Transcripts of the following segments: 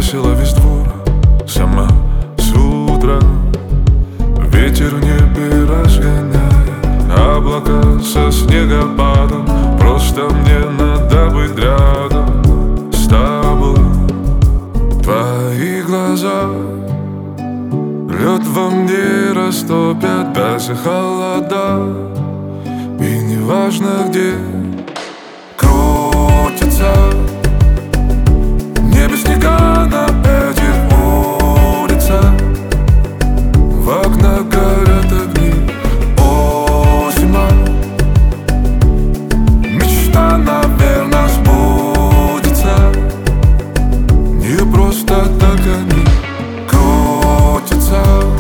украсила весь двор сама с утра. Ветер в небе разгоняет облака со снегопадом. Просто мне надо быть рядом с тобой. Твои глаза лед во мне растопят даже холода. И неважно где крутится в небе снега на этих улицах. В окнах горят огни. О, зима, мечта, наверное, сбудется. Не просто так они крутятся.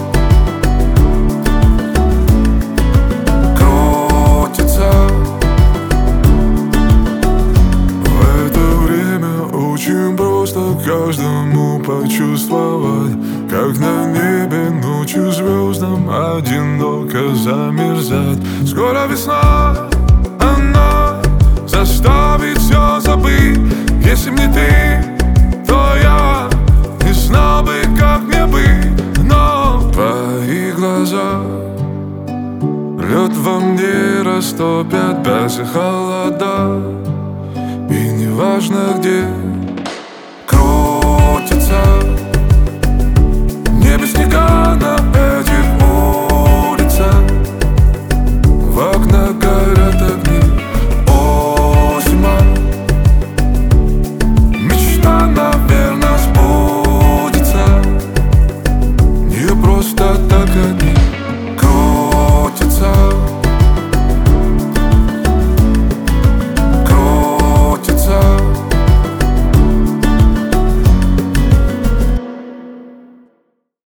Очень просто каждому почувствовать, как на небе ночью звездам одиноко замерзать. Скоро весна, она заставит все забыть. Если б не ты, то я не знал бы, как мне быть. Но твои глаза лед во мне растопят даже холода. И неважно где